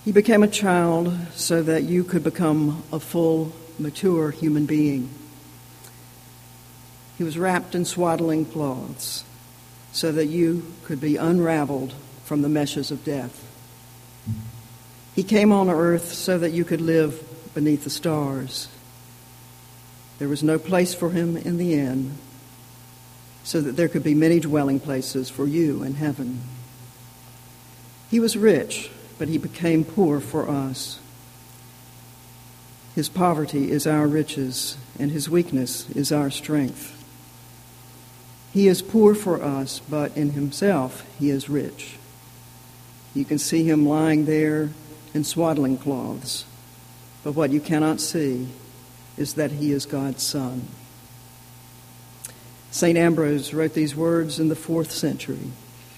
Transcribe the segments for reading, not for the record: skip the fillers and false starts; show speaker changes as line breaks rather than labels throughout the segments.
He became a child so that you could become a full, mature human being. He was wrapped in swaddling cloths so that you could be unraveled from the meshes of death. He came on earth so that you could live beneath the stars. There was no place for him in the inn, so that there could be many dwelling places for you in heaven. He was rich, but he became poor for us. His poverty is our riches, and his weakness is our strength. He is poor for us, but in himself he is rich. You can see him lying there in swaddling cloths, but what you cannot see is that he is God's Son. St. Ambrose wrote these words in the 4th century.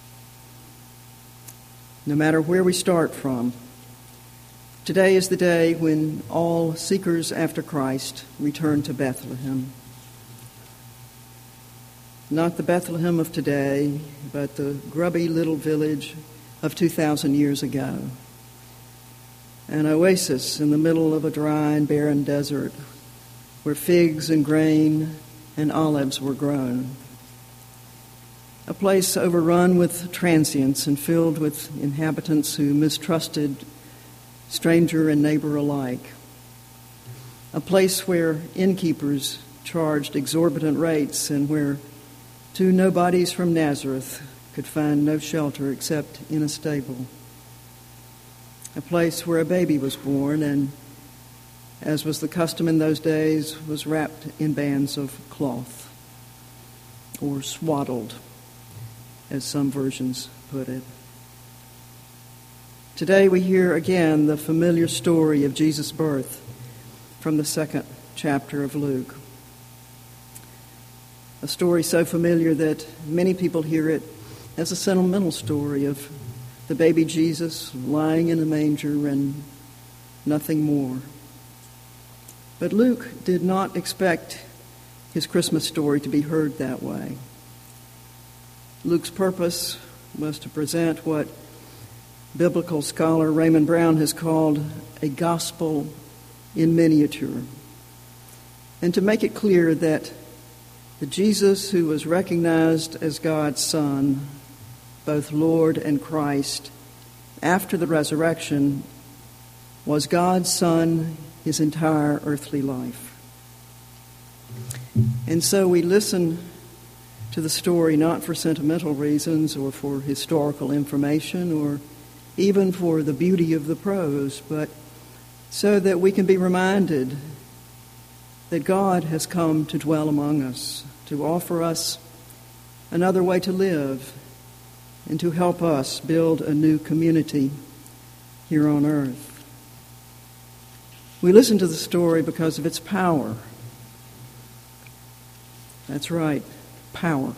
No matter where we start from, today is the day when all seekers after Christ return to Bethlehem. Not the Bethlehem of today, but the grubby little village of 2,000 years ago. An oasis in the middle of a dry and barren desert where figs and grain and olives were grown. A place overrun with transients and filled with inhabitants who mistrusted stranger and neighbor alike. A place where innkeepers charged exorbitant rates and where two nobodies from Nazareth could find no shelter except in a stable. A place where a baby was born and, as was the custom in those days, was wrapped in bands of cloth, or swaddled, as some versions put it. Today we hear again the familiar story of Jesus' birth from the 2nd chapter of Luke. A story so familiar that many people hear it as a sentimental story of the baby Jesus lying in a manger and nothing more. But Luke did not expect his Christmas story to be heard that way. Luke's purpose was to present what biblical scholar Raymond Brown has called a gospel in miniature, and to make it clear that the Jesus who was recognized as God's Son, both Lord and Christ, after the resurrection, was God's Son his entire earthly life. And so we listen to the story not for sentimental reasons or for historical information or even for the beauty of the prose, but so that we can be reminded that God has come to dwell among us, to offer us another way to live, and to help us build a new community here on earth. We listen to the story because of its power. That's right, power.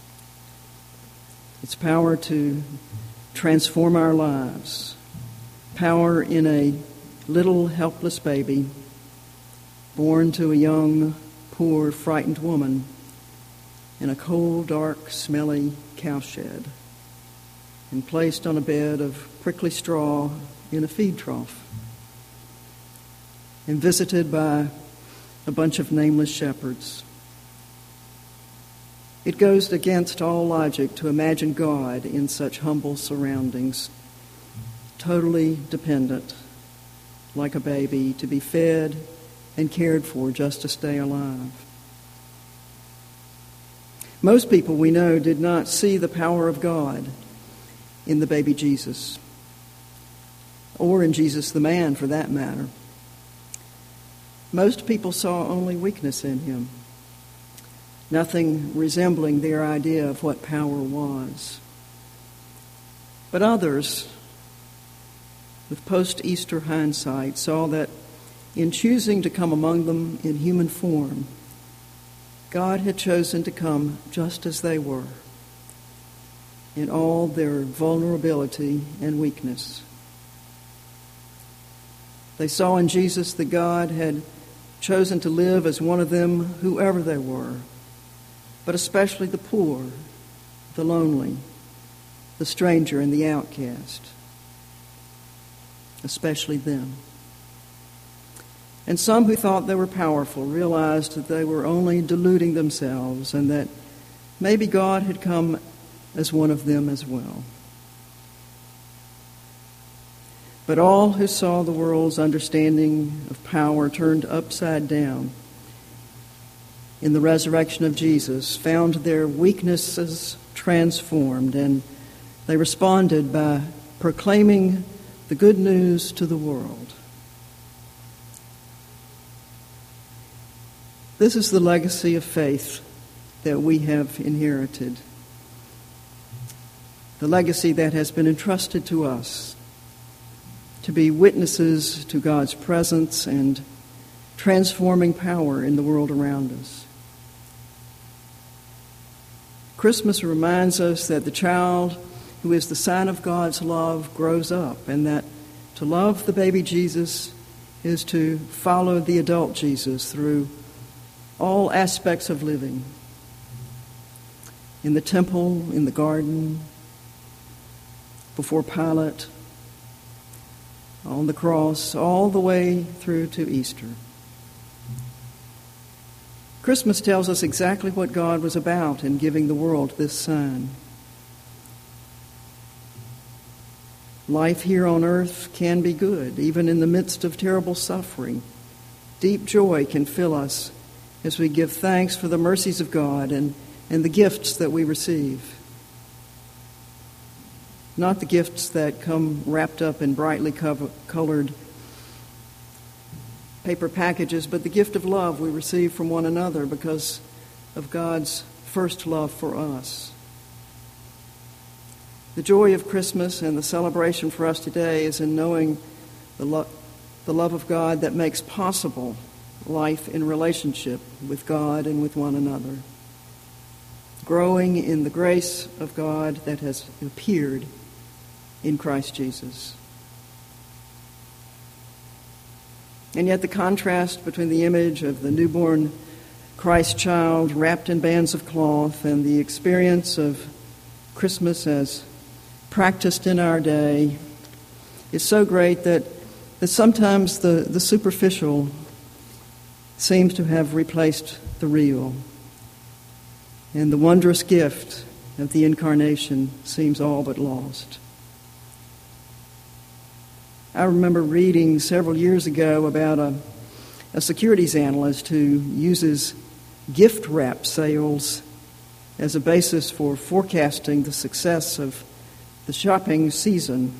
It's power to transform our lives. Power in a little helpless baby born to a young, poor, frightened woman in a cold, dark, smelly cowshed and placed on a bed of prickly straw in a feed trough and visited by a bunch of nameless shepherds. It goes against all logic to imagine God in such humble surroundings, totally dependent, like a baby, to be fed and cared for just to stay alive. Most people we know did not see the power of God in the baby Jesus, or in Jesus the man for that matter. Most people saw only weakness in him, nothing resembling their idea of what power was. But others, with post-Easter hindsight, saw that in choosing to come among them in human form, God had chosen to come just as they were, in all their vulnerability and weakness. They saw in Jesus that God had chosen to live as one of them, whoever they were, but especially the poor, the lonely, the stranger, and the outcast. especially them. And some who thought they were powerful realized that they were only deluding themselves and that maybe God had come as one of them as well. But all who saw the world's understanding of power turned upside down in the resurrection of Jesus found their weaknesses transformed, and they responded by proclaiming the good news to the world. This is the legacy of faith that we have inherited, the legacy that has been entrusted to us to be witnesses to God's presence and transforming power in the world around us. Christmas reminds us that the child who is the sign of God's love grows up, and that to love the baby Jesus is to follow the adult Jesus through all aspects of living. In the temple, in the garden, before Pilate, on the cross, all the way through to Easter. Christmas tells us exactly what God was about in giving the world this sign. Life here on earth can be good, even in the midst of terrible suffering. Deep joy can fill us as we give thanks for the mercies of God and the gifts that we receive. Not the gifts that come wrapped up in brightly colored paper packages, but the gift of love we receive from one another because of God's first love for us. The joy of Christmas and the celebration for us today is in knowing the love of God that makes possible life in relationship with God and with one another. Growing in the grace of God that has appeared in Christ Jesus. And yet the contrast between the image of the newborn Christ child wrapped in bands of cloth and the experience of Christmas as practiced in our day is so great that sometimes the superficial seems to have replaced the real. And the wondrous gift of the incarnation seems all but lost. I remember reading several years ago about a securities analyst who uses gift wrap sales as a basis for forecasting the success of the shopping season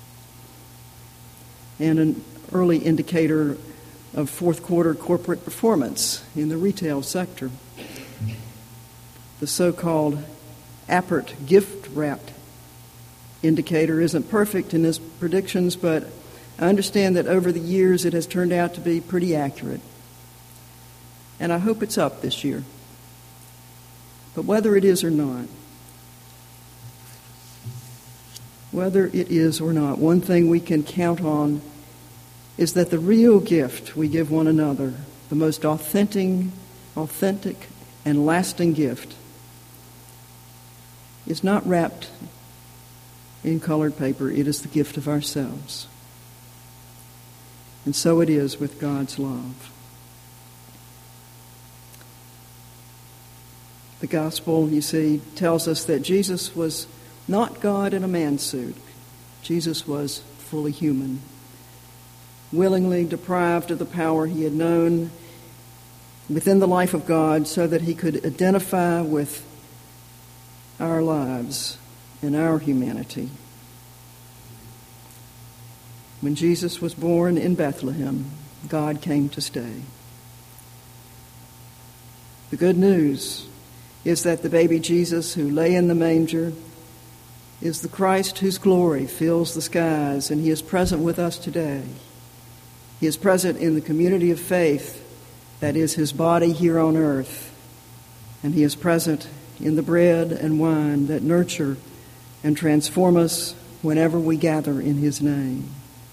and an early indicator of fourth quarter corporate performance in the retail sector. The so-called Appert gift wrap indicator isn't perfect in its predictions, but I understand that over the years it has turned out to be pretty accurate. And I hope it's up this year. But whether it is or not, one thing we can count on is that the real gift we give one another, the most authentic and lasting gift, is not wrapped in colored paper. It is the gift of ourselves. And so it is with God's love. The gospel, you see, tells us that Jesus was not God in a man's suit. Jesus was fully human, willingly deprived of the power he had known within the life of God so that he could identify with our lives and our humanity. When Jesus was born in Bethlehem, God came to stay. The good news is that the baby Jesus who lay in the manger is the Christ whose glory fills the skies, and he is present with us today. He is present in the community of faith that is his body here on earth, and he is present in the bread and wine that nurture and transform us whenever we gather in his name.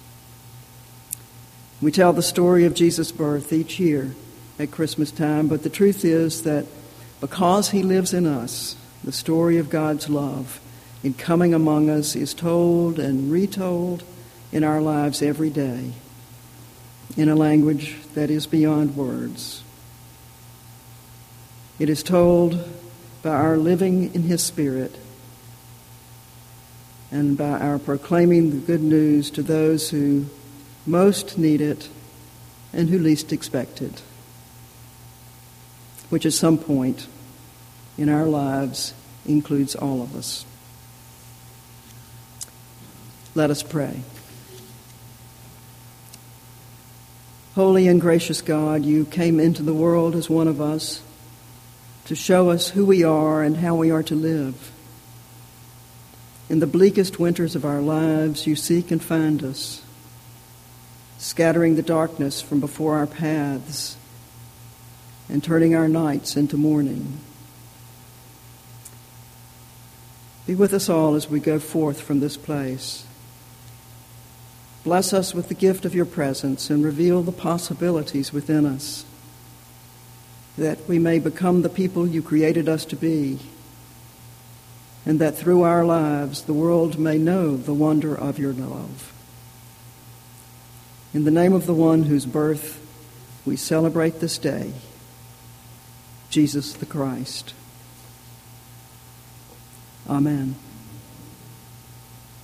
We tell the story of Jesus' birth each year at Christmas time, but the truth is that because he lives in us, the story of God's love in coming among us is told and retold in our lives every day in a language that is beyond words. It is told by our living in his Spirit and by our proclaiming the good news to those who most need it and who least expect it, which at some point in our lives includes all of us. Let us pray. Holy and gracious God, you came into the world as one of us to show us who we are and how we are to live. In the bleakest winters of our lives, you seek and find us, scattering the darkness from before our paths and turning our nights into morning. Be with us all as we go forth from this place. Bless us with the gift of your presence and reveal the possibilities within us, that we may become the people you created us to be, and that through our lives the world may know the wonder of your love. In the name of the one whose birth we celebrate this day, Jesus the Christ. Amen.